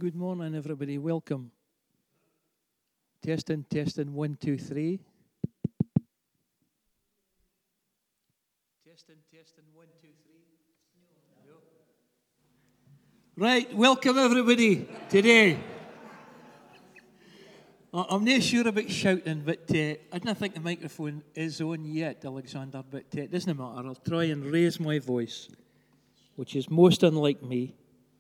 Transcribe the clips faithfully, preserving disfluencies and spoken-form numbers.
Good morning, everybody. Welcome. Testing, testing, one, two, three. Testing, testing, one, two, three. No. Right, welcome, everybody, today. I- I'm not sure about shouting, but uh, I don't think the microphone is on yet, Alexander, but uh, it doesn't matter. I'll try and raise my voice, which is most unlike me.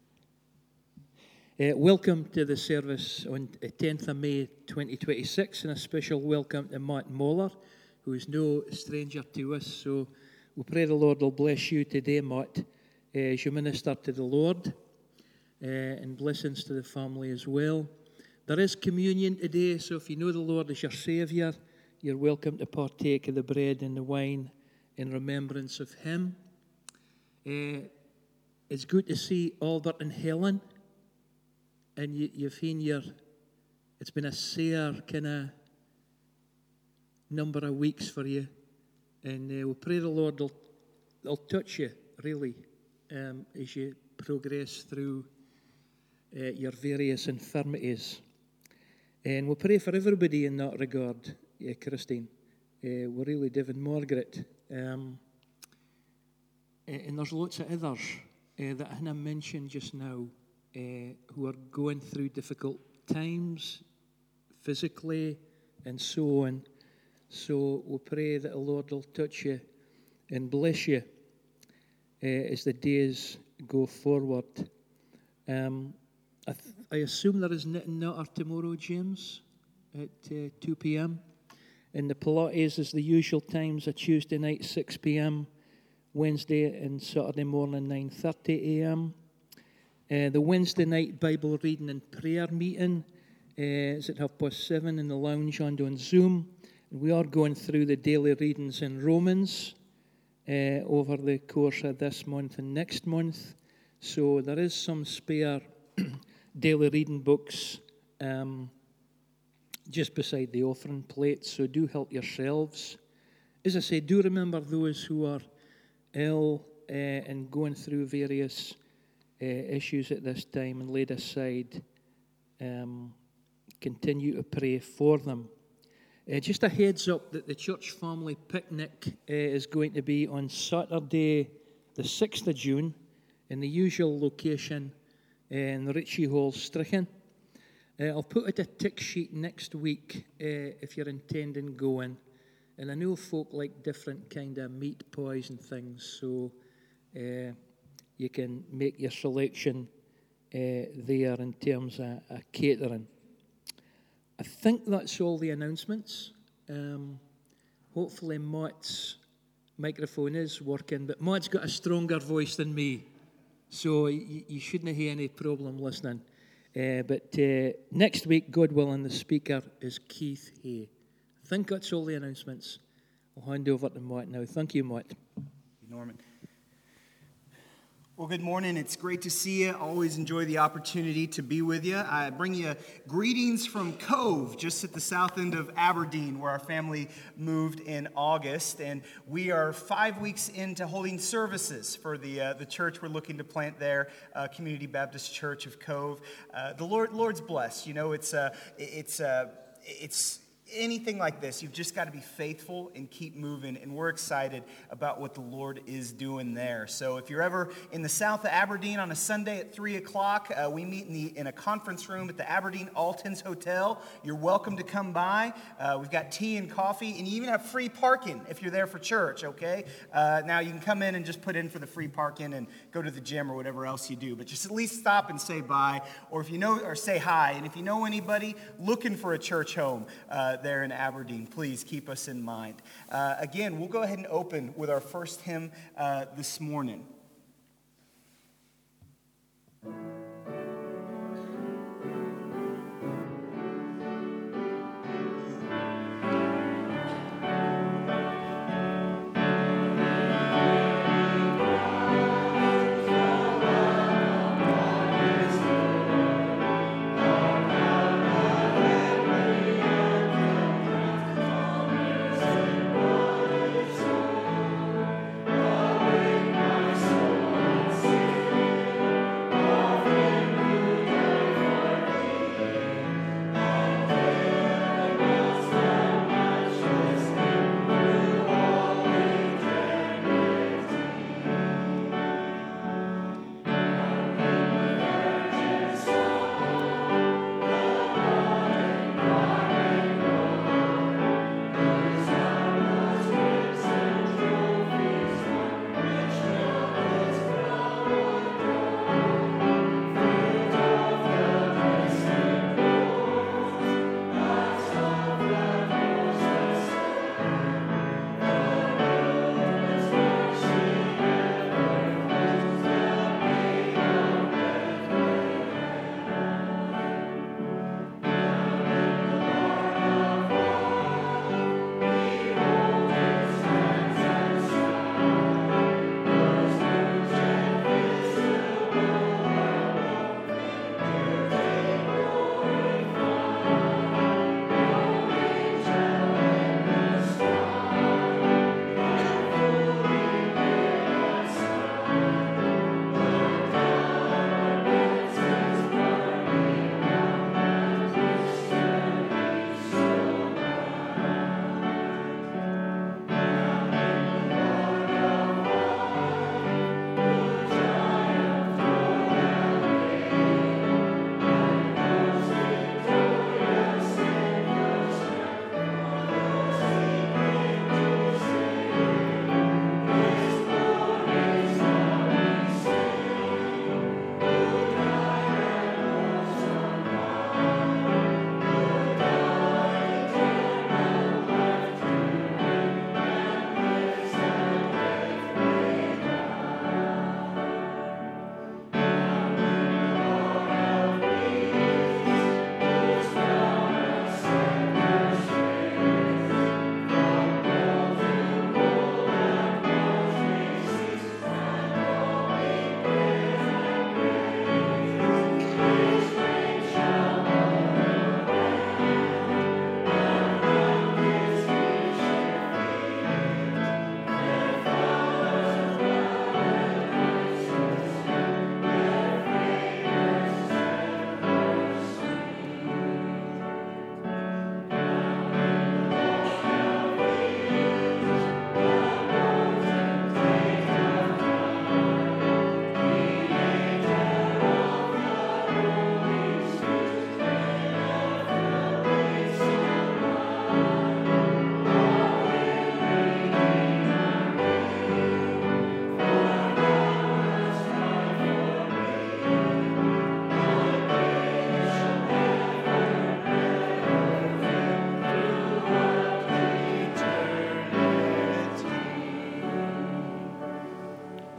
Uh, welcome to the service on the tenth of May twenty twenty-six, and a special welcome to Matt Moller, who is no stranger to us. So we pray the Lord will bless you today, Matt, uh, as you minister to the Lord, uh, and blessings to the family as well. There is communion today, so if you know the Lord as your Saviour, you're welcome to partake of the bread and the wine in remembrance of Him. Uh, it's good to see Albert and Helen. And you, you've seen your, it's been a sore kind of number of weeks for you. And uh, we pray the Lord will, will touch you, really, um, as you progress through uh, your various infirmities. And we pray for everybody in that regard, yeah, Christine. Uh, we really do, and Margaret. Um, and there's lots of others uh, that Hannah mentioned just now. Uh, who are going through difficult times, physically, and so on. So we pray that the Lord will touch you and bless you uh, as the days go forward. Um, I, th- I assume there is knitting nutter tomorrow, James, at uh, two p.m. And the Pilates is the usual times, a Tuesday night, six p.m., Wednesday and Saturday morning, nine thirty a.m., Uh, the Wednesday night Bible reading and prayer meeting uh, is at half past seven in the lounge and on Zoom. And we are going through the daily readings in Romans uh, over the course of this month and next month. So there is some spare daily reading books um, just beside the offering plate. So do help yourselves. As I say, do remember those who are ill uh, and going through various Uh, issues at this time, and laid aside. Um, continue to pray for them. Uh, just a heads up that the church family picnic uh, is going to be on Saturday, the sixth of June, in the usual location uh, in the Ritchie Hall, Strichen. Uh, I'll put out a tick sheet next week uh, if you're intending going. And I know folk like different kind of meat pies and things, so Uh, you can make your selection uh, there in terms of uh, catering. I think that's all the announcements. Um, hopefully Matt's microphone is working, but Matt's got a stronger voice than me, so you, you shouldn't have any problem listening. Uh, but uh, next week, God willing, the speaker is Keith Hay. I think that's all the announcements. I'll hand over to Matt now. Thank you, Matt. Norman. Well, good morning. It's great to see you. Always enjoy the opportunity to be with you. I bring you greetings from Cove, just at the south end of Aberdeen, where our family moved in August. And we are five weeks into holding services for the uh, the church we're looking to plant there, uh, Community Baptist Church of Cove. Uh, the Lord, Lord's blessed. You know, it's uh, it's uh, it's. Anything like this, you've just got to be faithful and keep moving, and we're excited about what the Lord is doing there. So if you're ever in the south of Aberdeen on a Sunday at three o'clock, uh, we meet in the in a conference room at the Aberdeen Altons Hotel. You're welcome to come by. Uh, we've got tea and coffee, and you even have free parking if you're there for church, okay? Uh, now, you can come in and just put in for the free parking and go to the gym or whatever else you do, but just at least stop and say bye, or if you know, or say hi, and if you know anybody looking for a church home, uh, there in Aberdeen, please keep us in mind. Uh, again, we'll go ahead and open with our first hymn uh, this morning. Thank you.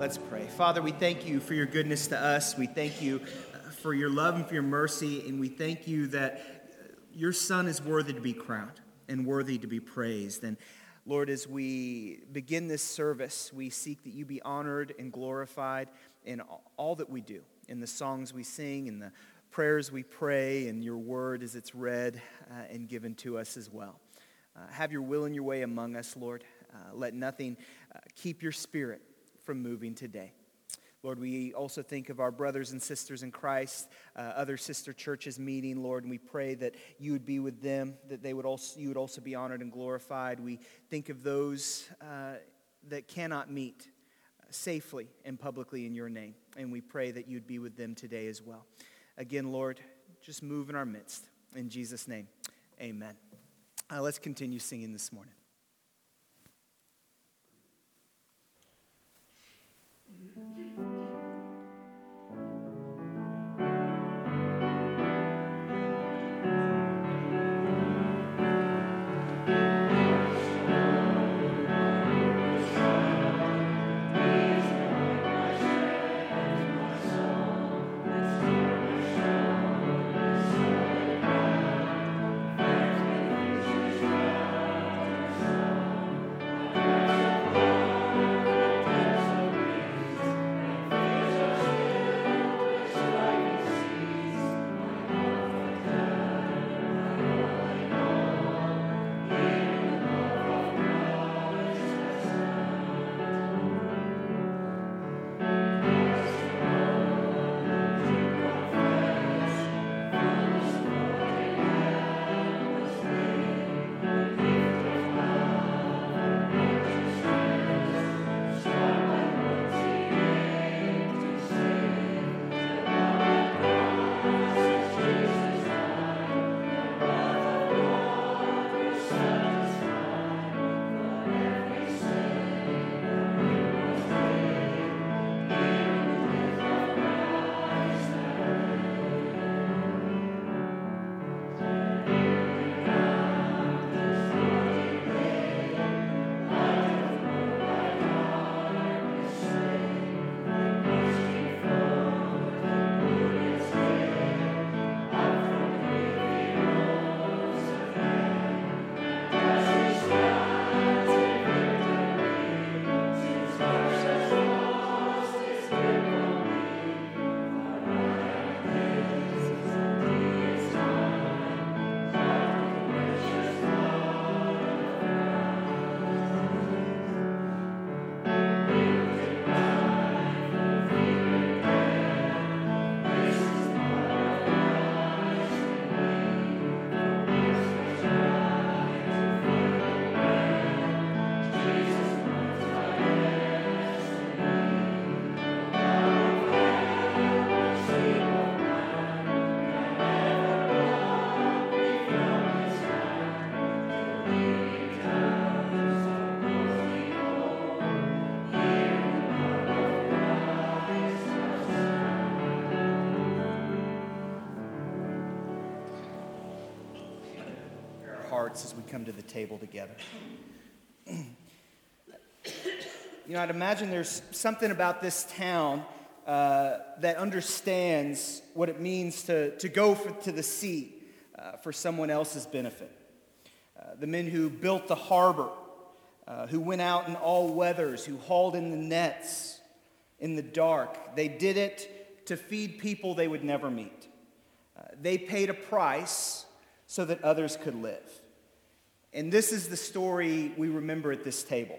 Let's pray. Father, we thank you for your goodness to us. We thank you for your love and for your mercy, and we thank you that your Son is worthy to be crowned and worthy to be praised. And Lord, as we begin this service, we seek that you be honored and glorified in all that we do, in the songs we sing, in the prayers we pray, and your word as it's read uh, and given to us as well. Uh, have your will and your way among us, Lord. Uh, let nothing uh, keep your spirit from moving today. Lord, we also think of our brothers and sisters in Christ, uh, other sister churches meeting, Lord, and we pray that you would be with them, that they would also you would also be honored and glorified. We think of those uh, that cannot meet safely and publicly in your name, and we pray that you'd be with them today as well. Again, Lord, just move in our midst. In Jesus' name, amen. Uh, let's continue singing this morning. As we come to the table together. You know, I'd imagine there's something about this town uh, that understands what it means to, to go for, to the sea uh, for someone else's benefit. Uh, the men who built the harbor, uh, who went out in all weathers, who hauled in the nets in the dark, they did it to feed people they would never meet. Uh, they paid a price so that others could live. And this is the story we remember at this table.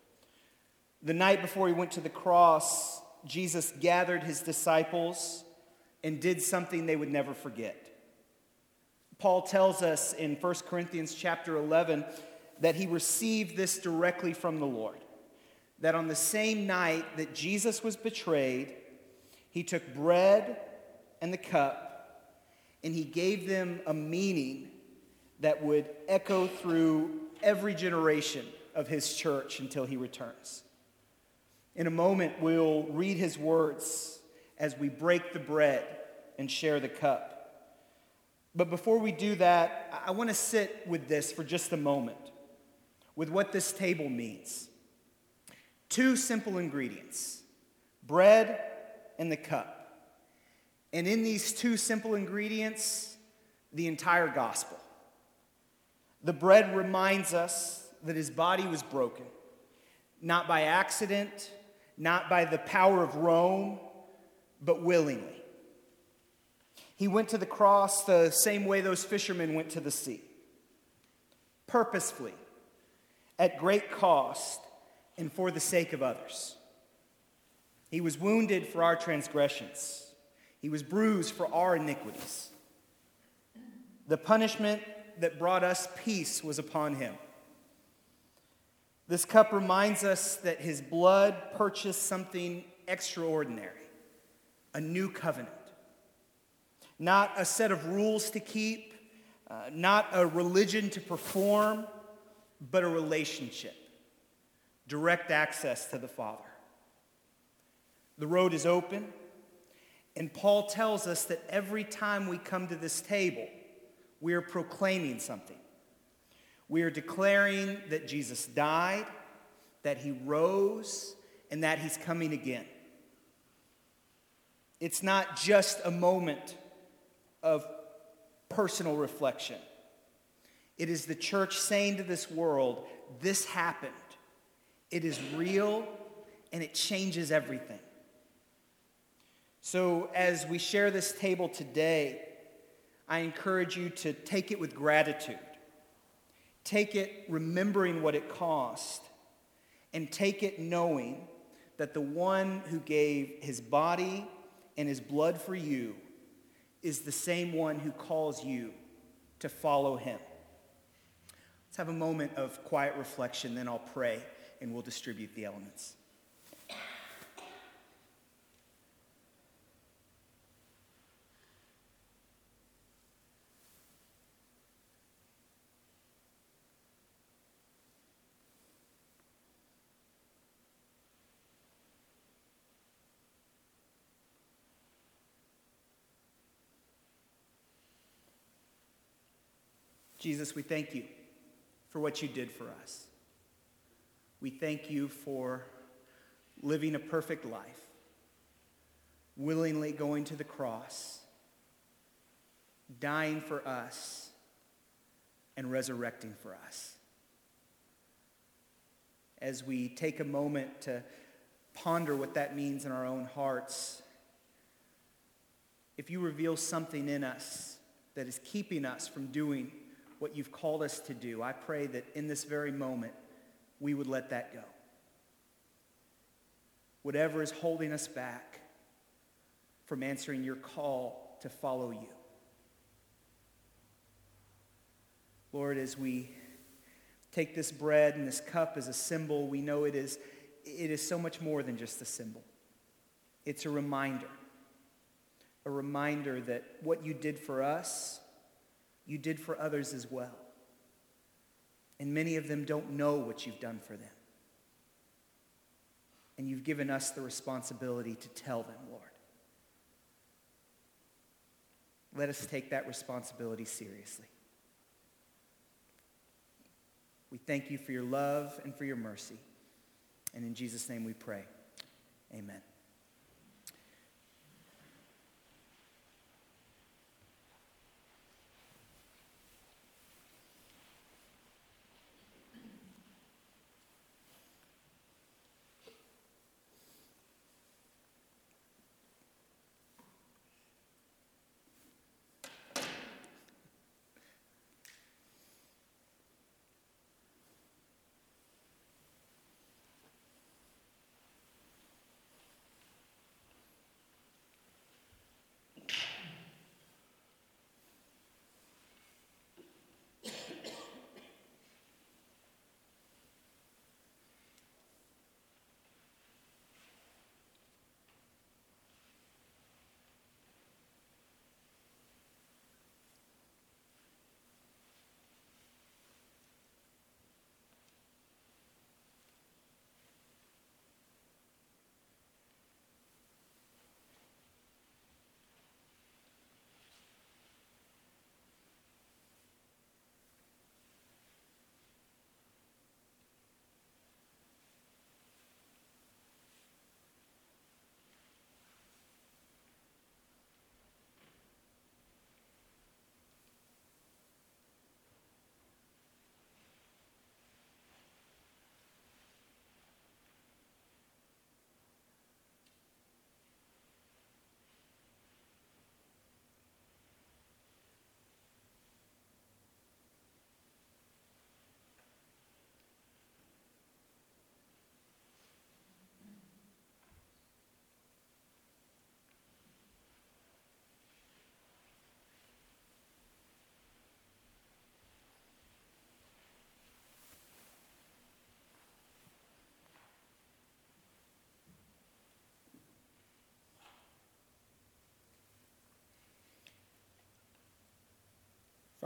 The night before he went to the cross, Jesus gathered his disciples and did something they would never forget. Paul tells us in First Corinthians chapter eleven that he received this directly from the Lord. That on the same night that Jesus was betrayed, he took bread and the cup and he gave them a meaning that would echo through every generation of his church until he returns. In a moment, we'll read his words as we break the bread and share the cup. But before we do that, I want to sit with this for just a moment, with what this table means. Two simple ingredients: bread and the cup. And in these two simple ingredients, the entire gospel. The bread reminds us that his body was broken, not by accident, not by the power of Rome, but willingly. He went to the cross the same way those fishermen went to the sea, purposefully, at great cost, and for the sake of others. He was wounded for our transgressions. He was bruised for our iniquities. The punishment that brought us peace was upon him. This cup reminds us that his blood purchased something extraordinary, a new covenant. Not a set of rules to keep, uh, not a religion to perform, but a relationship, direct access to the Father. The road is open, and Paul tells us that every time we come to this table, we are proclaiming something. We are declaring that Jesus died, that he rose, and that he's coming again. It's not just a moment of personal reflection. It is the church saying to this world, this happened. It is real, and it changes everything. So as we share this table today, I encourage you to take it with gratitude. Take it remembering what it cost, and take it knowing that the one who gave his body and his blood for you is the same one who calls you to follow him. Let's have a moment of quiet reflection, then I'll pray and we'll distribute the elements. Jesus, we thank you for what you did for us. We thank you for living a perfect life, willingly going to the cross, dying for us, and resurrecting for us. As we take a moment to ponder what that means in our own hearts, if you reveal something in us that is keeping us from doing what you've called us to do, I pray that in this very moment, we would let that go. Whatever is holding us back from answering your call to follow you. Lord, as we take this bread and this cup as a symbol, we know it is, it is so much more than just a symbol. It's a reminder. A reminder that what you did for us, you did for others as well. And many of them don't know what you've done for them. And you've given us the responsibility to tell them, Lord. Let us take that responsibility seriously. We thank you for your love and for your mercy. And in Jesus' name we pray. Amen.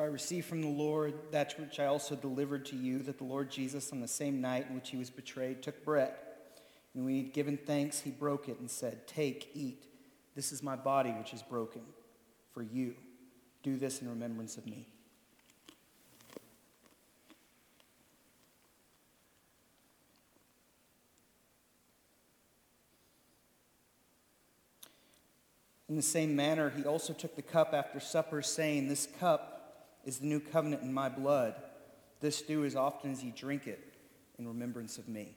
For I received from the Lord that which I also delivered to you, that the Lord Jesus, on the same night in which he was betrayed, took bread. And when he had given thanks, he broke it and said, "Take, eat. This is my body which is broken for you. Do this in remembrance of me." In the same manner, he also took the cup after supper, saying, "This cup is the new covenant in my blood. This do as often as ye drink it in remembrance of me."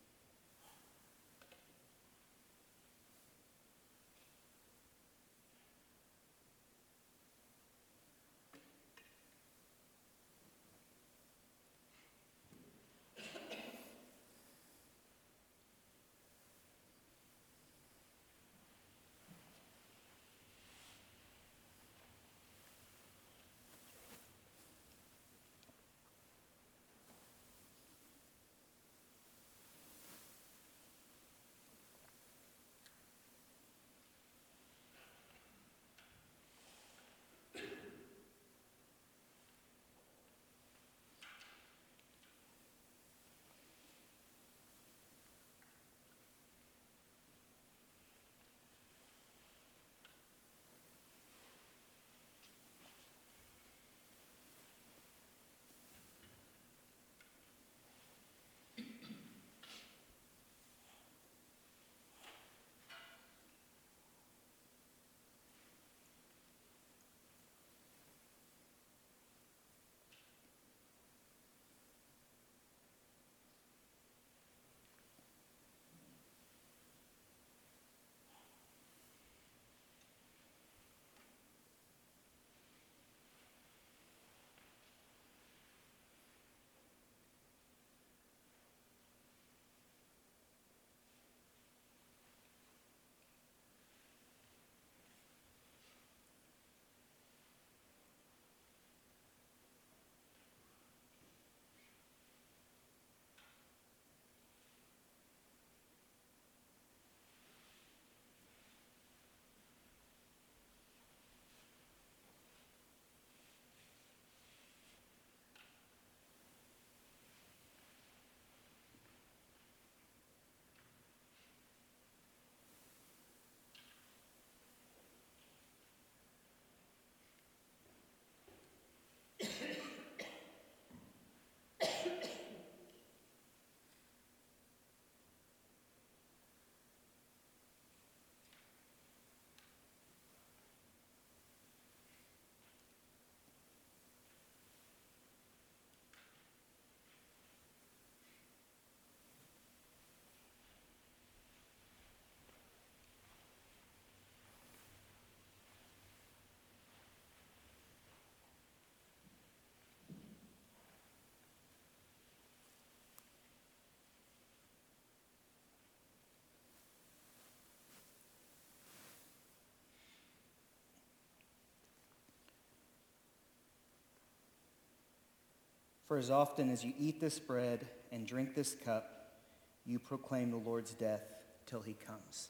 For as often as you eat this bread and drink this cup, you proclaim the Lord's death till he comes.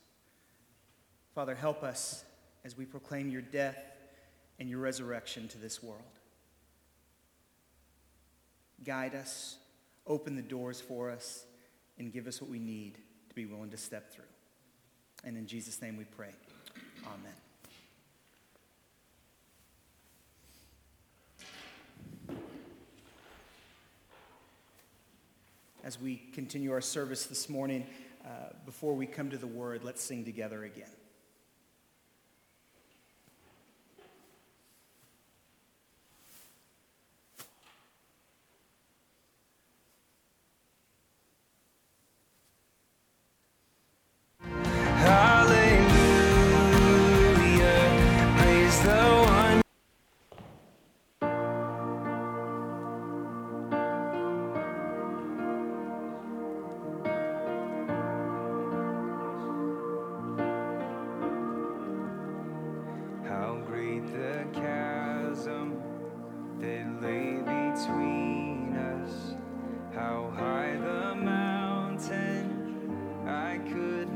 Father, help us as we proclaim your death and your resurrection to this world. Guide us, open the doors for us, and give us what we need to be willing to step through. And in Jesus' name we pray. Amen. As we continue our service this morning, uh, before we come to the word, let's sing together again.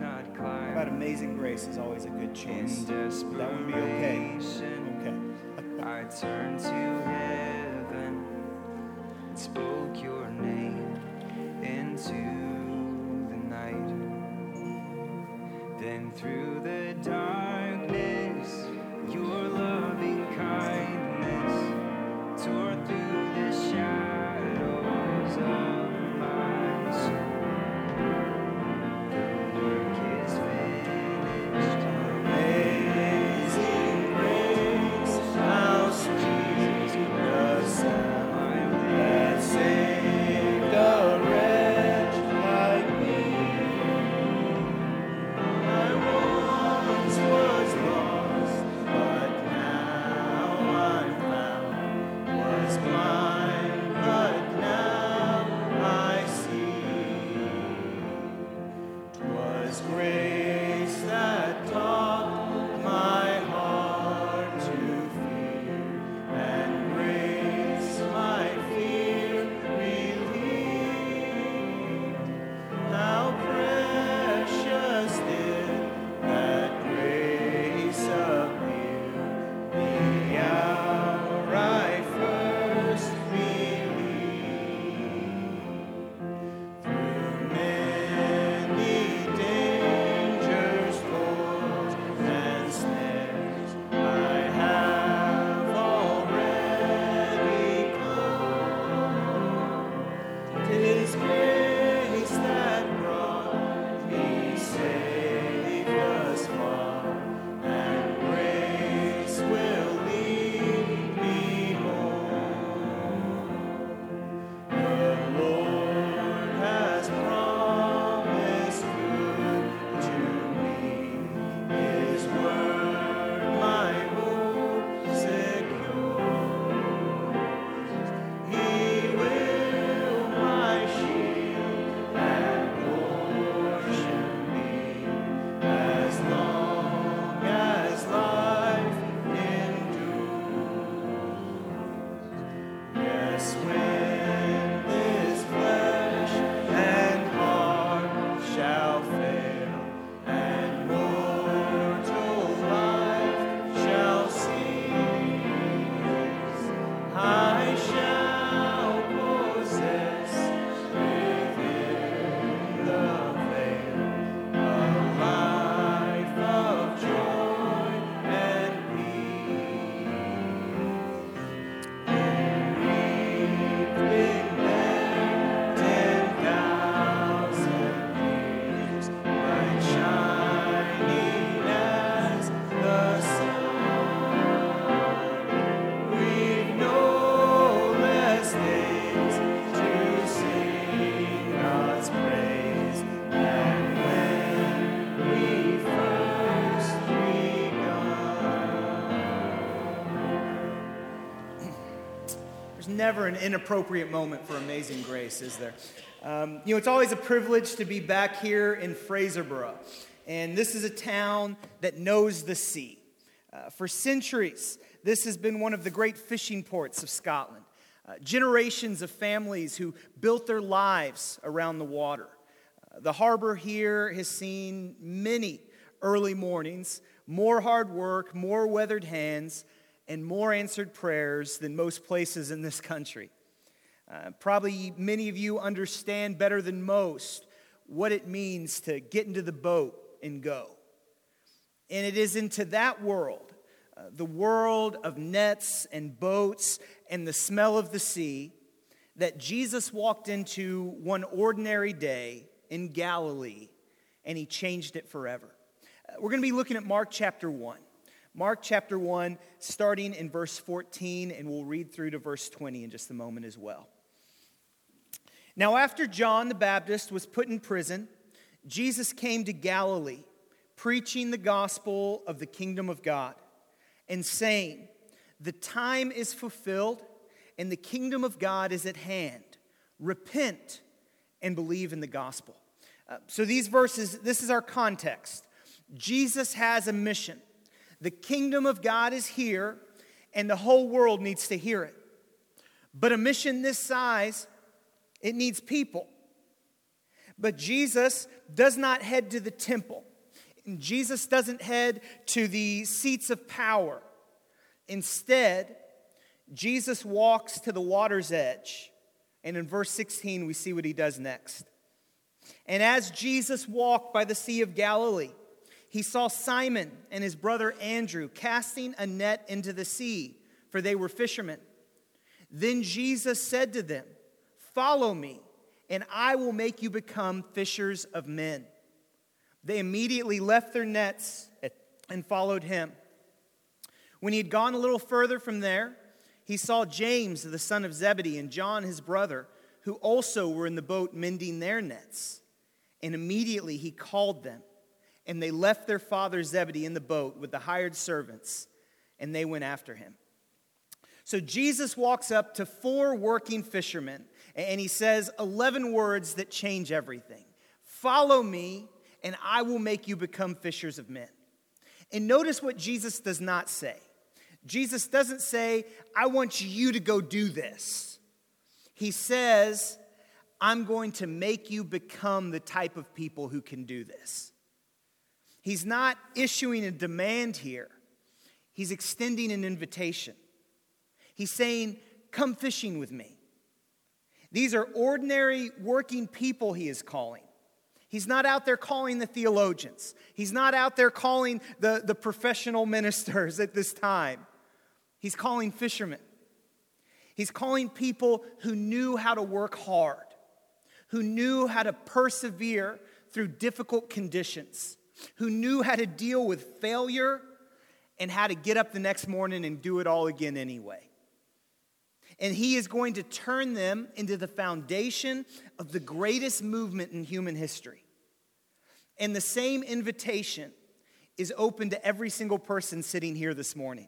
Amazing Grace is always a good choice. That would be okay. Okay. I turned to heaven and spoke your name into the night. Then through the darkness, your loving kindness tore through the shadows of my soul. The work is finished. Amazing grace, how sweet the sound that saved a wretch like me. I once was lost, but now I'm found. Was blind, but now I see. 'Twas grace that taught my heart to fear, and grace my fear relieved. How precious did that grace appear the hour I first believed. Through many dangers, toils, and snares, I have already come. 'Tis grace that brought me safe thus far, and grace will lead me home. The Lord has promised good to me, His word my hope secures. He will my shield and portion be, as long as life endures. Yes, when this flesh and heart shall fail, and mortal life shall cease, I shall possess within the veil a life of joy and peace. We've been there ten thousand years, bright shining as the sun. We've no less days to sing God's praise than when we first begun. There's never an inappropriate moment for Amazing Grace, is there? Um, you know, it's always a privilege to be back here in Fraserburgh. And this is a town that knows the sea. Uh, for centuries, this has been one of the great fishing ports of Scotland. Uh, generations of families who built their lives around the water. Uh, the harbor here has seen many early mornings, more hard work, more weathered hands, and more answered prayers than most places in this country. Uh, probably many of you understand better than most what it means to get into the boat and go. And it is into that world, uh, the world of nets and boats and the smell of the sea, that Jesus walked into one ordinary day in Galilee, and he changed it forever. Uh, we're going to be looking at Mark chapter one. Mark chapter one, starting in verse fourteen, and we'll read through to verse twenty in just a moment as well. Now, after John the Baptist was put in prison, Jesus came to Galilee, preaching the gospel of the kingdom of God, and saying, "The time is fulfilled, and the kingdom of God is at hand. Repent and believe in the gospel." Uh, so these verses, this is our context. Jesus has a mission. The kingdom of God is here, and the whole world needs to hear it. But a mission this size, it needs people. But Jesus does not head to the temple. And Jesus doesn't head to the seats of power. Instead, Jesus walks to the water's edge. And in verse sixteen, we see what he does next. And as Jesus walked by the Sea of Galilee, he saw Simon and his brother Andrew casting a net into the sea, for they were fishermen. Then Jesus said to them, "Follow me, and I will make you become fishers of men." They immediately left their nets and followed him. When he had gone a little further from there, he saw James, the son of Zebedee, and John, his brother, who also were in the boat mending their nets. And immediately he called them, and they left their father Zebedee in the boat with the hired servants, and they went after him. So Jesus walks up to four working fishermen, and he says eleven words that change everything. "Follow me, and I will make you become fishers of men." And notice what Jesus does not say. Jesus doesn't say, "I want you to go do this." He says, "I'm going to make you become the type of people who can do this." He's not issuing a demand here. He's extending an invitation. He's saying, "Come fishing with me." These are ordinary working people he is calling. He's not out there calling the theologians. He's not out there calling the, the professional ministers at this time. He's calling fishermen. He's calling people who knew how to work hard, who knew how to persevere through difficult conditions, who knew how to deal with failure and how to get up the next morning and do it all again anyway. And he is going to turn them into the foundation of the greatest movement in human history. And the same invitation is open to every single person sitting here this morning.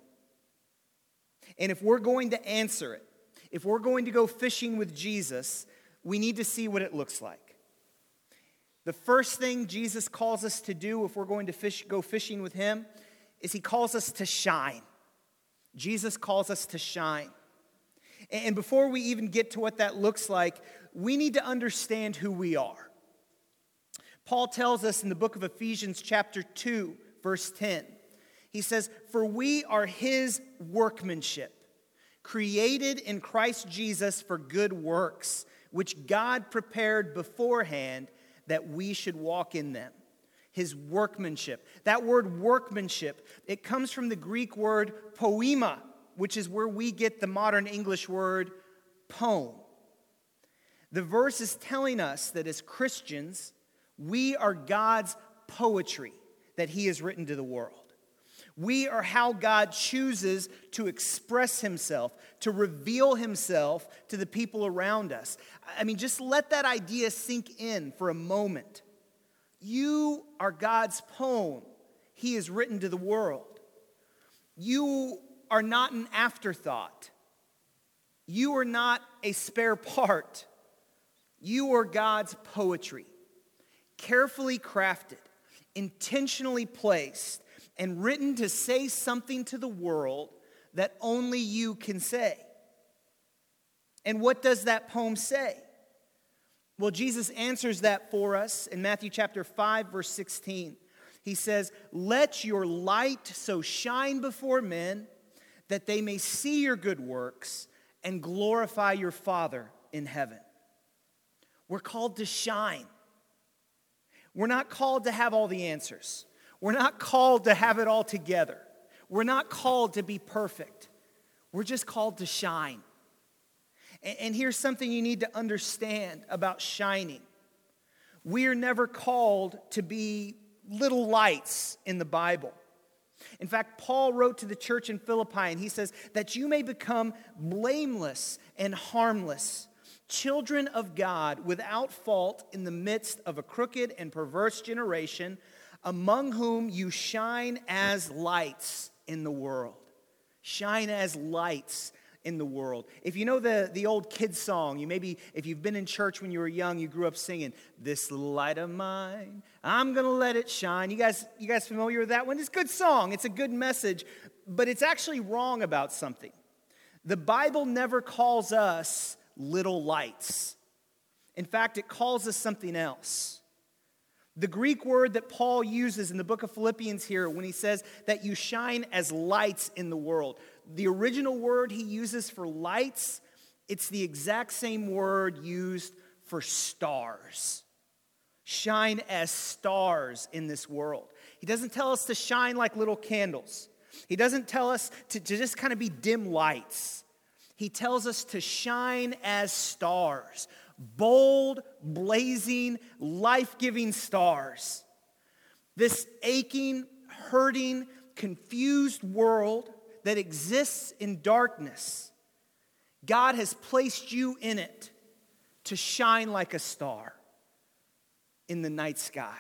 And if we're going to answer it, if we're going to go fishing with Jesus, we need to see what it looks like. The first thing Jesus calls us to do if we're going to fish, go fishing with him is he calls us to shine. Jesus calls us to shine. And before we even get to what that looks like, we need to understand who we are. Paul tells us in the book of Ephesians chapter two, verse ten, he says, "For we are his workmanship, created in Christ Jesus for good works, which God prepared beforehand that we should walk in them." His workmanship. That word workmanship, it comes from the Greek word poema, which is where we get the modern English word poem. The verse is telling us that as Christians, we are God's poetry that he has written to the world. We are how God chooses to express himself, to reveal himself to the people around us. I mean, just let that idea sink in for a moment. You are God's poem he has written to the world. You are not an afterthought. You are not a spare part. You are God's poetry, carefully crafted, intentionally placed, and written to say something to the world that only you can say. And what does that poem say? Well, Jesus answers that for us in Matthew chapter five, verse sixteen. He says, "Let your light so shine before men that they may see your good works and glorify your Father in heaven." We're called to shine. We're not called to have all the answers. We're not called to have it all together. We're not called to be perfect. We're just called to shine. And here's something you need to understand about shining. We are never called to be little lights in the Bible. In fact, Paul wrote to the church in Philippi, and he says that you may become blameless and harmless, children of God without fault in the midst of a crooked and perverse generation, among whom you shine as lights in the world. Shine as lights in the world. If you know the, the old kids song, you maybe, if you've been in church when you were young, you grew up singing, "This little light of mine, I'm gonna let it shine." You guys, you guys familiar with that one? It's a good song. It's a good message, but it's actually wrong about something. The Bible never calls us little lights. In fact, it calls us something else. The Greek word that Paul uses in the book of Philippians here when he says that you shine as lights in the world, the original word he uses for lights, it's the exact same word used for stars. Shine as stars in this world. He doesn't tell us to shine like little candles. He doesn't tell us to, to just kind of be dim lights. He tells us to shine as stars. Bold, blazing, life-giving stars. This aching, hurting, confused world that exists in darkness, God has placed you in it to shine like a star in the night sky.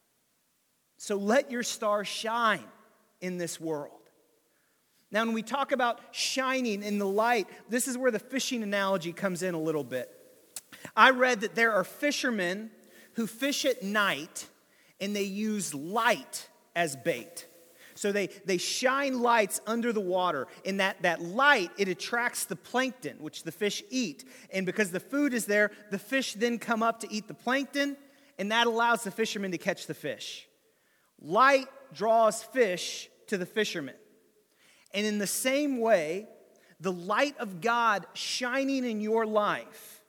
So let your star shine in this world. Now, when we talk about shining in the light, this is where the fishing analogy comes in a little bit. I read that there are fishermen who fish at night and they use light as bait. So they, they shine lights under the water, and that, that light, it attracts the plankton, which the fish eat. And because the food is there, the fish then come up to eat the plankton, and that allows the fishermen to catch the fish. Light draws fish to the fishermen. And in the same way, the light of God shining in your life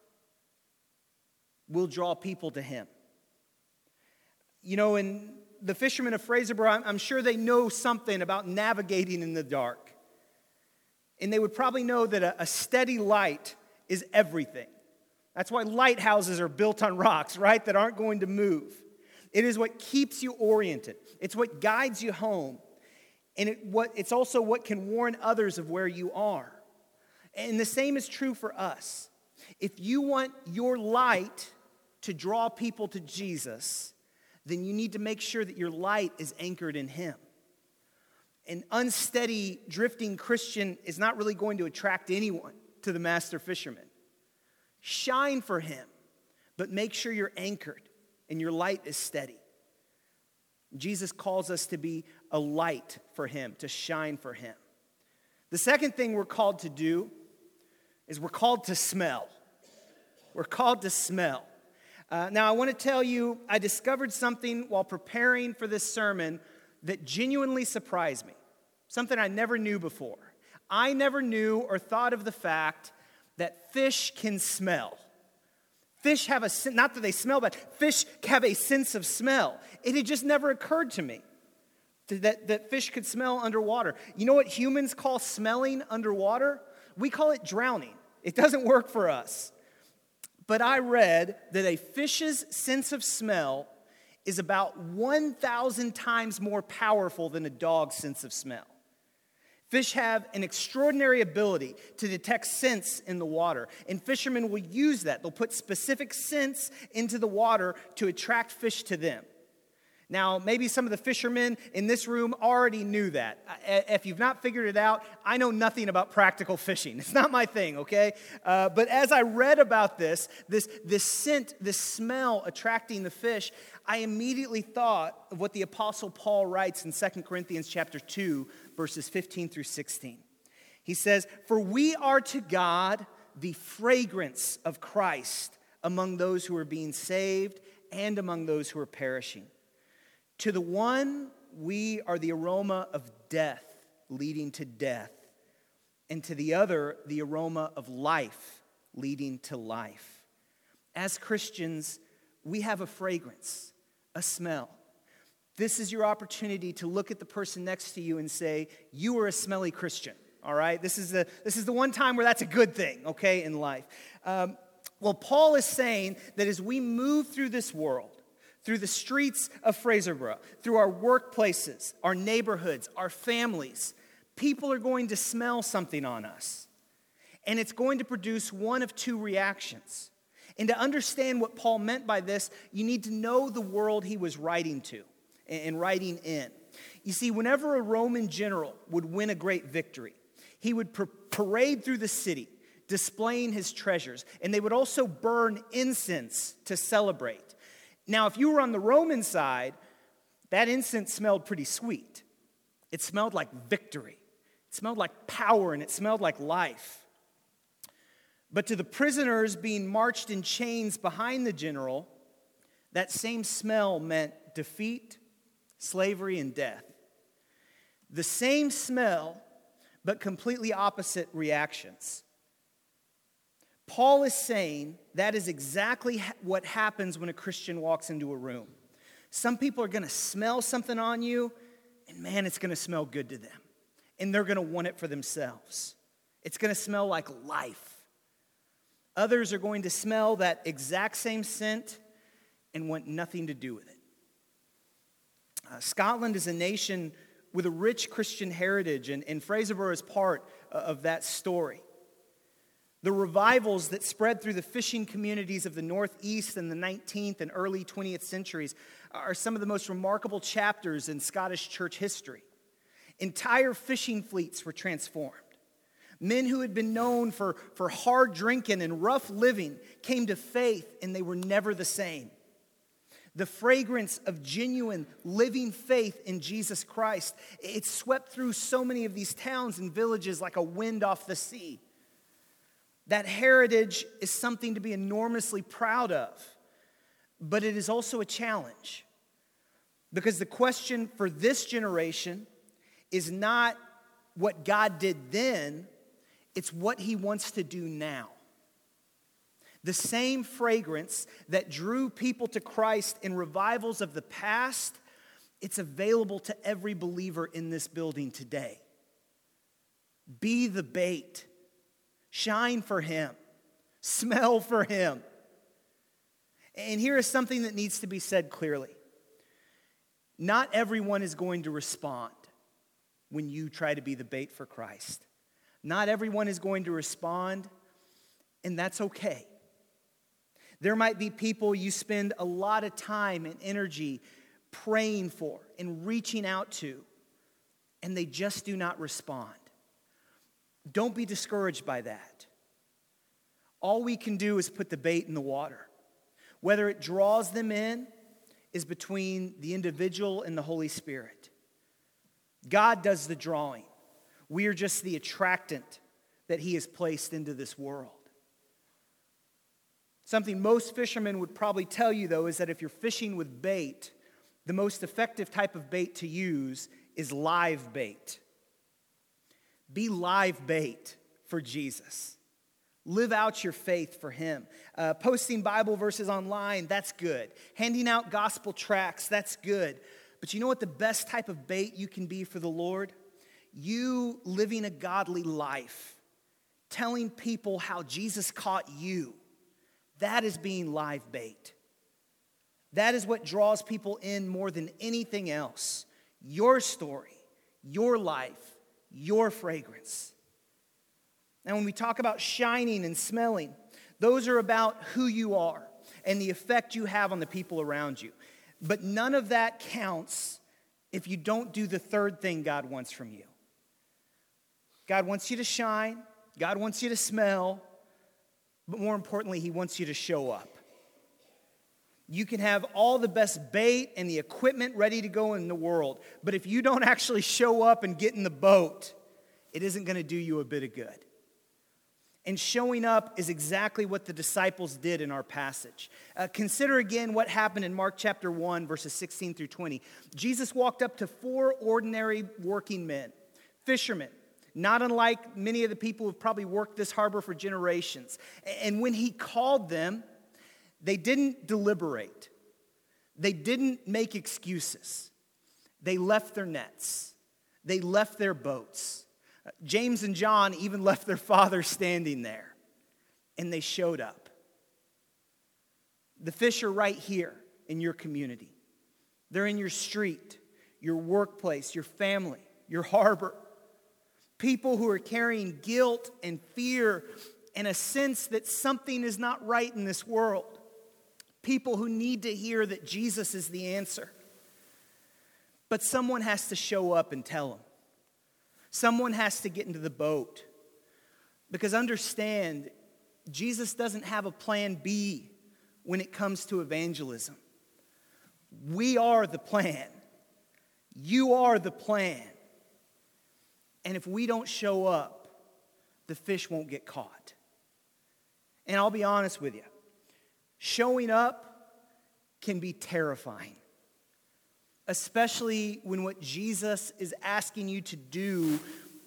will draw people to Him. You know, in the fishermen of Fraserburgh, I'm, I'm sure they know something about navigating in the dark. And they would probably know that a, a steady light is everything. That's why lighthouses are built on rocks, right, that aren't going to move. It is what keeps you oriented. It's what guides you home. And it, what, it's also what can warn others of where you are. And the same is true for us. If you want your light to draw people to Jesus, then you need to make sure that your light is anchored in Him. An unsteady, drifting Christian is not really going to attract anyone to the master fisherman. Shine for Him, but make sure you're anchored and your light is steady. Jesus calls us to be a light for Him, to shine for Him. The second thing we're called to do is we're called to smell. We're called to smell. Uh, now, I want to tell you, I discovered something while preparing for this sermon that genuinely surprised me. Something I never knew before. I never knew or thought of the fact that fish can smell. Fish have a, not that they smell, but fish have a sense of smell. It had just never occurred to me that, that fish could smell underwater. You know what humans call smelling underwater? We call it drowning. It doesn't work for us. But I read that a fish's sense of smell is about one thousand times more powerful than a dog's sense of smell. Fish have an extraordinary ability to detect scents in the water, and fishermen will use that. They'll put specific scents into the water to attract fish to them. Now, maybe some of the fishermen in this room already knew that. If you've not figured it out, I know nothing about practical fishing. It's not my thing, okay? Uh, but as I read about this, this, this scent, this smell attracting the fish, I immediately thought of what the Apostle Paul writes in Second Corinthians chapter two, verses fifteen through sixteen. He says, "For we are to God the fragrance of Christ among those who are being saved and among those who are perishing. To the one, we are the aroma of death leading to death, and to the other, the aroma of life leading to life." As Christians, we have a fragrance, a smell. This is your opportunity to look at the person next to you and say, "You are a smelly Christian." All right? This is the, this is the one time where that's a good thing, okay, in life. Um, well, Paul is saying that as we move through this world, through the streets of Fraserburgh, through our workplaces, our neighborhoods, our families, people are going to smell something on us. And it's going to produce one of two reactions. And to understand what Paul meant by this, you need to know the world he was writing to and writing in. You see, whenever a Roman general would win a great victory, he would parade through the city, displaying his treasures. And they would also burn incense to celebrate. Now, if you were on the Roman side, that incense smelled pretty sweet. It smelled like victory. It smelled like power, and it smelled like life. But to the prisoners being marched in chains behind the general, that same smell meant defeat, slavery, and death. The same smell, but completely opposite reactions. Paul is saying that is exactly ha- what happens when a Christian walks into a room. Some people are going to smell something on you, and man, it's going to smell good to them. And they're going to want it for themselves. It's going to smell like life. Others are going to smell that exact same scent and want nothing to do with it. Uh, Scotland is a nation with a rich Christian heritage, and, and Fraserburgh is part of that story. The revivals that spread through the fishing communities of the Northeast in the nineteenth and early twentieth centuries are some of the most remarkable chapters in Scottish church history. Entire fishing fleets were transformed. Men who had been known for, for hard drinking and rough living came to faith, and they were never the same. The fragrance of genuine living faith in Jesus Christ, it swept through so many of these towns and villages like a wind off the sea. That heritage is something to be enormously proud of, but it is also a challenge. Because the question for this generation is not what God did then, it's what he wants to do now. The same fragrance that drew people to Christ in revivals of the past, it's available to every believer in this building today. Be the bait. Shine for him. Smell for him. And here is something that needs to be said clearly. Not everyone is going to respond when you try to be the bait for Christ. Not everyone is going to respond, and that's okay. There might be people you spend a lot of time and energy praying for and reaching out to, and they just do not respond. Don't be discouraged by that. All we can do is put the bait in the water. Whether it draws them in is between the individual and the Holy Spirit. God does the drawing. We are just the attractant that he has placed into this world. Something most fishermen would probably tell you, though, is that if you're fishing with bait, the most effective type of bait to use is live bait. Be live bait for Jesus. Live out your faith for him. Uh, posting Bible verses online, that's good. Handing out gospel tracts, that's good. But you know what the best type of bait you can be for the Lord? You living a godly life. Telling people how Jesus caught you. That is being live bait. That is what draws people in more than anything else. Your story, your life, your fragrance. And when we talk about shining and smelling, those are about who you are and the effect you have on the people around you. But none of that counts if you don't do the third thing God wants from you. God wants you to shine. God wants you to smell. But more importantly, he wants you to show up. You can have all the best bait and the equipment ready to go in the world, but if you don't actually show up and get in the boat, it isn't going to do you a bit of good. And showing up is exactly what the disciples did in our passage. Uh, consider again what happened in Mark chapter one, verses sixteen through twenty. Jesus walked up to four ordinary working men, fishermen, not unlike many of the people who've probably worked this harbor for generations. And when he called them, they didn't deliberate. They didn't make excuses. They left their nets. They left their boats. James and John even left their father standing there. And they showed up. The fish are right here in your community. They're in your street, your workplace, your family, your harbor. People who are carrying guilt and fear and a sense that something is not right in this world. People who need to hear that Jesus is the answer. But someone has to show up and tell them. Someone has to get into the boat. Because understand, Jesus doesn't have a plan B when it comes to evangelism. We are the plan. You are the plan. And if we don't show up, the fish won't get caught. And I'll be honest with you. Showing up can be terrifying, especially when what Jesus is asking you to do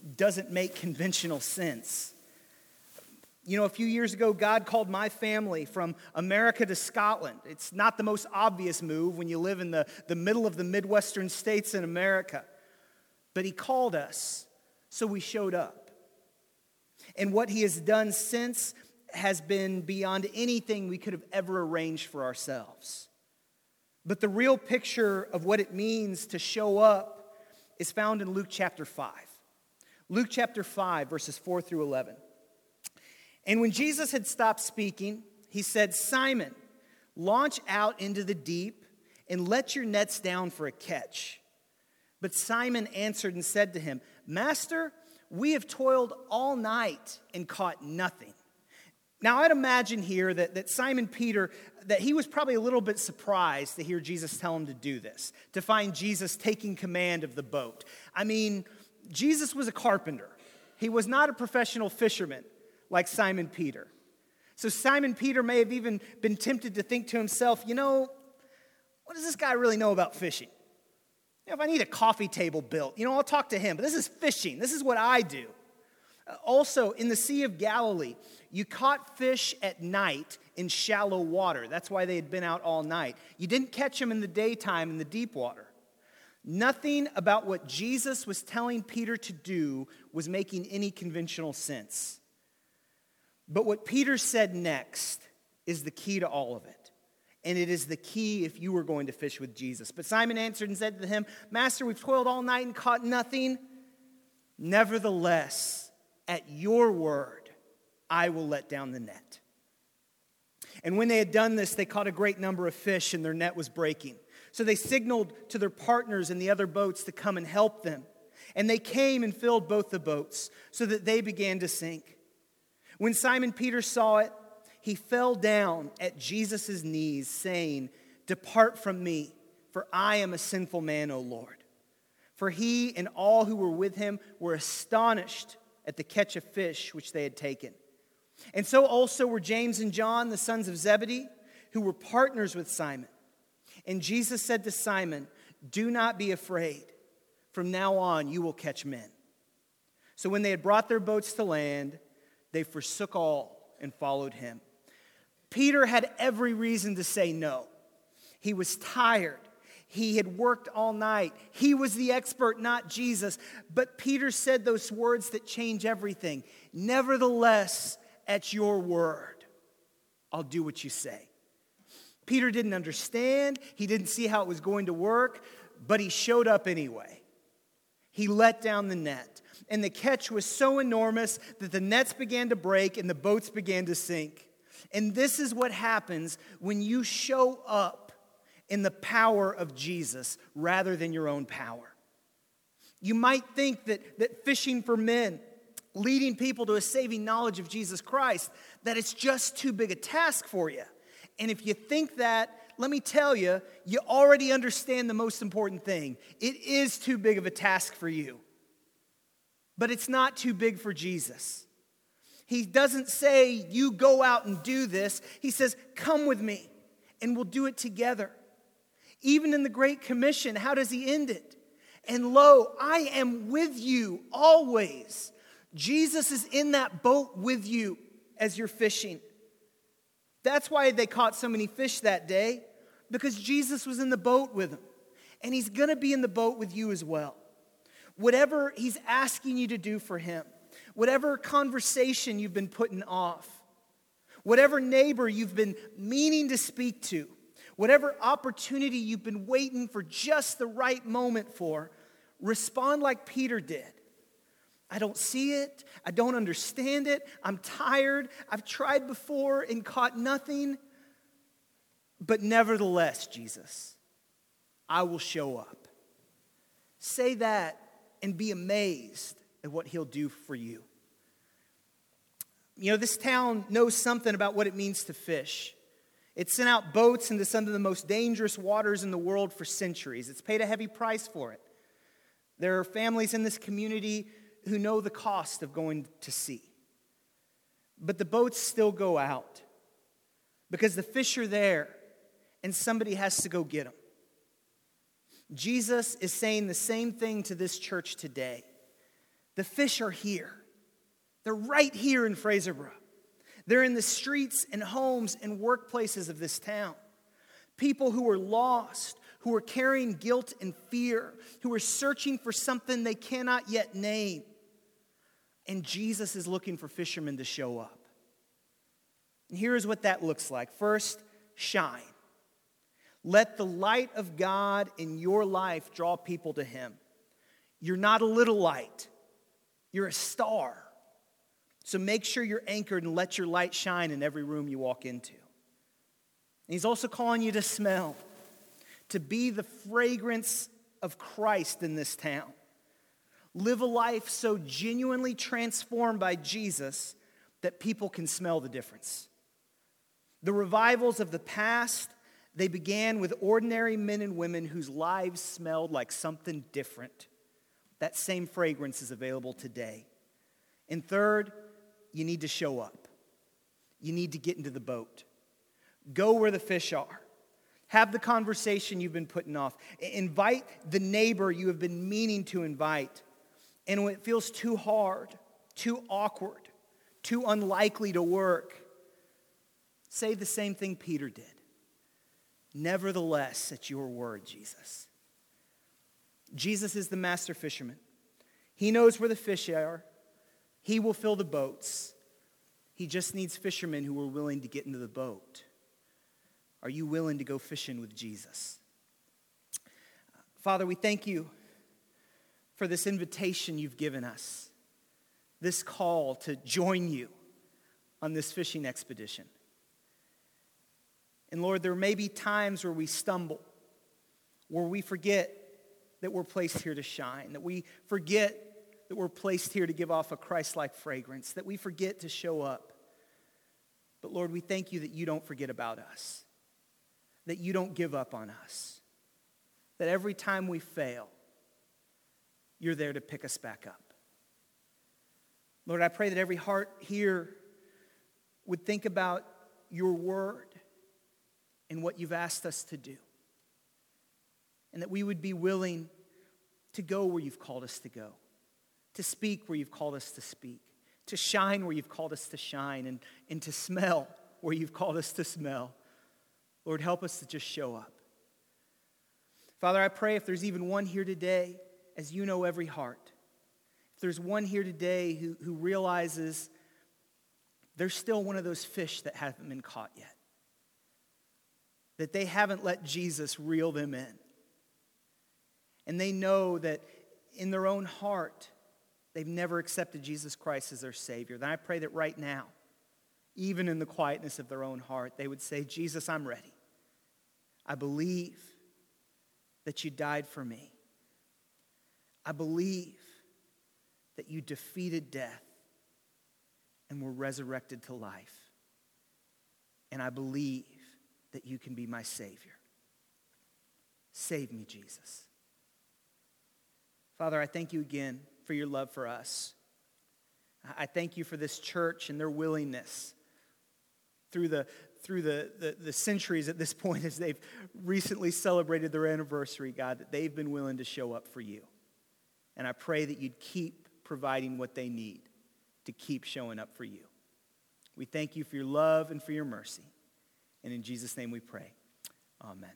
doesn't make conventional sense. You know, a few years ago, God called my family from America to Scotland. It's not the most obvious move when you live in the, the middle of the Midwestern states in America. But he called us, so we showed up. And what he has done since has been beyond anything we could have ever arranged for ourselves. But the real picture of what it means to show up is found in Luke chapter five. Luke chapter five, verses four through eleven. And when Jesus had stopped speaking, he said, "Simon, launch out into the deep and let your nets down for a catch." But Simon answered and said to him, "Master, we have toiled all night and caught nothing." Now, I'd imagine here that, that Simon Peter, that he was probably a little bit surprised to hear Jesus tell him to do this, to find Jesus taking command of the boat. I mean, Jesus was a carpenter. He was not a professional fisherman like Simon Peter. So Simon Peter may have even been tempted to think to himself, you know, what does this guy really know about fishing? You know, if I need a coffee table built, you know, I'll talk to him. But this is fishing. This is what I do. Uh, also, in the Sea of Galilee, you caught fish at night in shallow water. That's why they had been out all night. You didn't catch them in the daytime in the deep water. Nothing about what Jesus was telling Peter to do was making any conventional sense. But what Peter said next is the key to all of it. And it is the key if you were going to fish with Jesus. But Simon answered and said to him, "Master, we've toiled all night and caught nothing. Nevertheless, at your word, I will let down the net." And when they had done this, they caught a great number of fish, and their net was breaking. So they signaled to their partners in the other boats to come and help them. And they came and filled both the boats, so that they began to sink. When Simon Peter saw it, he fell down at Jesus' knees, saying, "Depart from me, for I am a sinful man, O Lord." For he and all who were with him were astonished at the catch of fish which they had taken. And so also were James and John, the sons of Zebedee, who were partners with Simon. And Jesus said to Simon, "Do not be afraid. From now on you will catch men." So when they had brought their boats to land, they forsook all and followed him. Peter had every reason to say no. He was tired. He had worked all night. He was the expert, not Jesus. But Peter said those words that change everything. "Nevertheless, at your word, I'll do what you say." Peter didn't understand. He didn't see how it was going to work, but he showed up anyway. He let down the net. And the catch was so enormous that the nets began to break and the boats began to sink. And this is what happens when you show up in the power of Jesus rather than your own power. You might think that, that fishing for men, leading people to a saving knowledge of Jesus Christ, that it's just too big a task for you. And if you think that, let me tell you, you already understand the most important thing. It is too big of a task for you. But it's not too big for Jesus. He doesn't say, you go out and do this. He says, come with me and we'll do it together. Even in the Great Commission, how does he end it? And lo, I am with you always. Jesus is in that boat with you as you're fishing. That's why they caught so many fish that day, because Jesus was in the boat with them. And he's going to be in the boat with you as well. Whatever he's asking you to do for him, whatever conversation you've been putting off, whatever neighbor you've been meaning to speak to, whatever opportunity you've been waiting for just the right moment for, respond like Peter did. I don't see it. I don't understand it. I'm tired. I've tried before and caught nothing. But nevertheless, Jesus, I will show up. Say that and be amazed at what he'll do for you. You know, this town knows something about what it means to fish. It's sent out boats into some of the most dangerous waters in the world for centuries. It's paid a heavy price for it. There are families in this community who know the cost of going to sea. But the boats still go out because the fish are there and somebody has to go get them. Jesus is saying the same thing to this church today. The fish are here. They're right here in Fraserburgh. They're in the streets and homes and workplaces of this town. People who are lost, who are carrying guilt and fear, who are searching for something they cannot yet name. And Jesus is looking for fishermen to show up. And here's what that looks like. First, shine. Let the light of God in your life draw people to Him. You're not a little light. You're a star. So make sure you're anchored and let your light shine in every room you walk into. And He's also calling you to smell, to be the fragrance of Christ in this town. Live a life so genuinely transformed by Jesus that people can smell the difference. The revivals of the past, they began with ordinary men and women whose lives smelled like something different. That same fragrance is available today. And third, you need to show up. You need to get into the boat. Go where the fish are. Have the conversation you've been putting off. Invite the neighbor you have been meaning to invite. And when it feels too hard, too awkward, too unlikely to work, say the same thing Peter did. Nevertheless, at your word, Jesus. Jesus is the master fisherman. He knows where the fish are. He will fill the boats. He just needs fishermen who are willing to get into the boat. Are you willing to go fishing with Jesus? Father, we thank you for this invitation you've given us, this call to join you on this fishing expedition. And Lord, there may be times where we stumble, where we forget that we're placed here to shine, that we forget that we're placed here to give off a Christ-like fragrance, that we forget to show up. But Lord, we thank you that you don't forget about us, that you don't give up on us, that every time we fail, you're there to pick us back up. Lord, I pray that every heart here would think about your word and what you've asked us to do, and that we would be willing to go where you've called us to go, to speak where you've called us to speak, to shine where you've called us to shine, and, and to smell where you've called us to smell. Lord, help us to just show up. Father, I pray if there's even one here today, as you know every heart, if there's one here today who, who realizes there's still one of those fish that haven't been caught yet, that they haven't let Jesus reel them in, and they know that in their own heart, they've never accepted Jesus Christ as their Savior, then I pray that right now, even in the quietness of their own heart, they would say, Jesus, I'm ready. I believe that you died for me. I believe that you defeated death and were resurrected to life. And I believe that you can be my Savior. Save me, Jesus. Father, I thank you again for your love for us. I thank you for this church and their willingness through the through the, the, the centuries at this point, as they've recently celebrated their anniversary, God, that they've been willing to show up for you. And I pray that you'd keep providing what they need to keep showing up for you. We thank you for your love and for your mercy. And in Jesus' name we pray. Amen.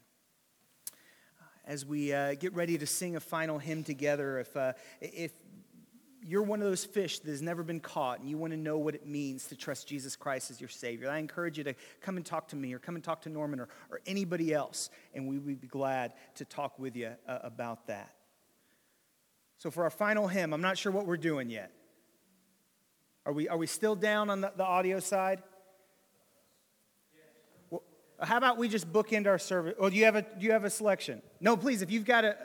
As we uh, get ready to sing a final hymn together, if uh, if you're one of those fish that has never been caught and you want to know what it means to trust Jesus Christ as your Savior, I encourage you to come and talk to me or come and talk to Norman or, or anybody else, and we would be glad to talk with you uh, about that. So for our final hymn, I'm not sure what we're doing yet. Are we, are we still down on the, the audio side? Well, how about we just bookend our service? Oh, do you have a, do you have a selection? No, please, if you've got a...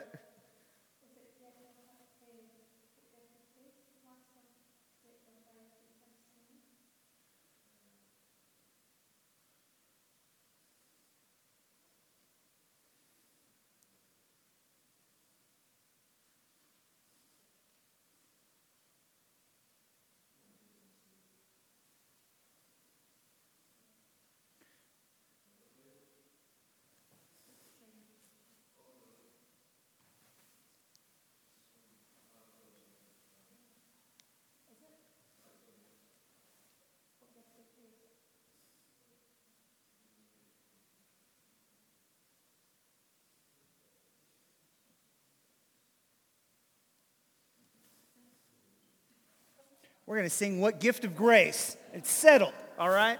We're going to sing What Gift of Grace. It's settled, all right?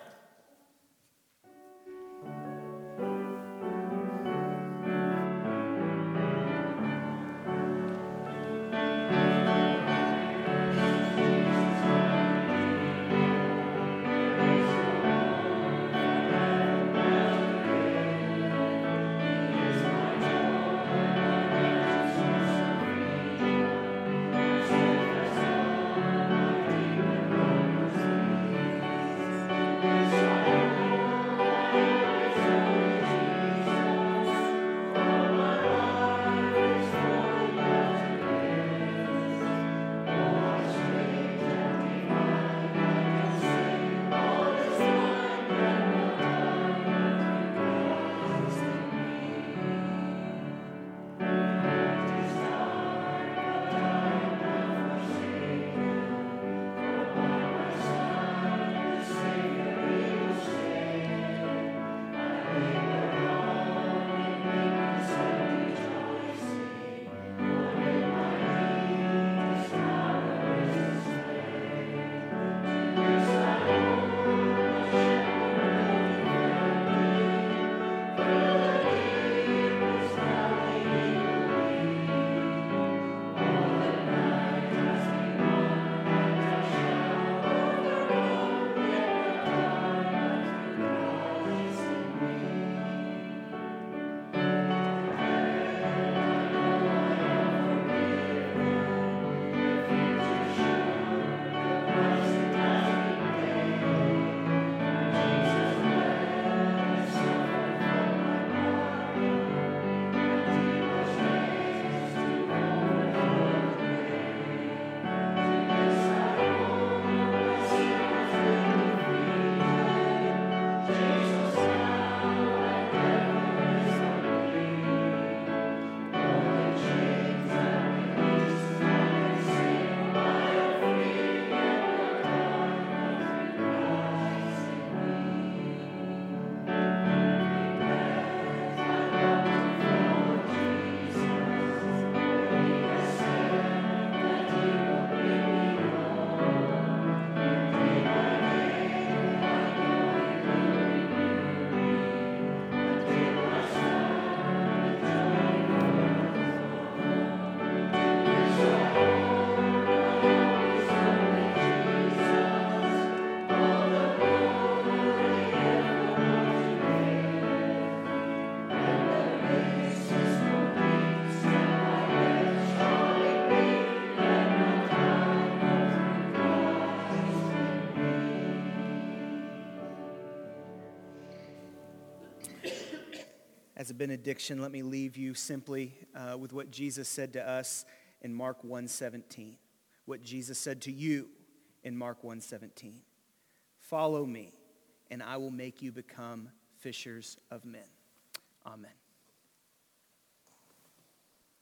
As a benediction, let me leave you simply uh, with what Jesus said to us in Mark one seventeen. What Jesus said to you in Mark one seventeen. Follow me, and I will make you become fishers of men. Amen.